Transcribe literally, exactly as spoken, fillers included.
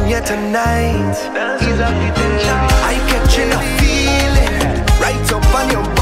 you tonight. I catching a feeling right up on your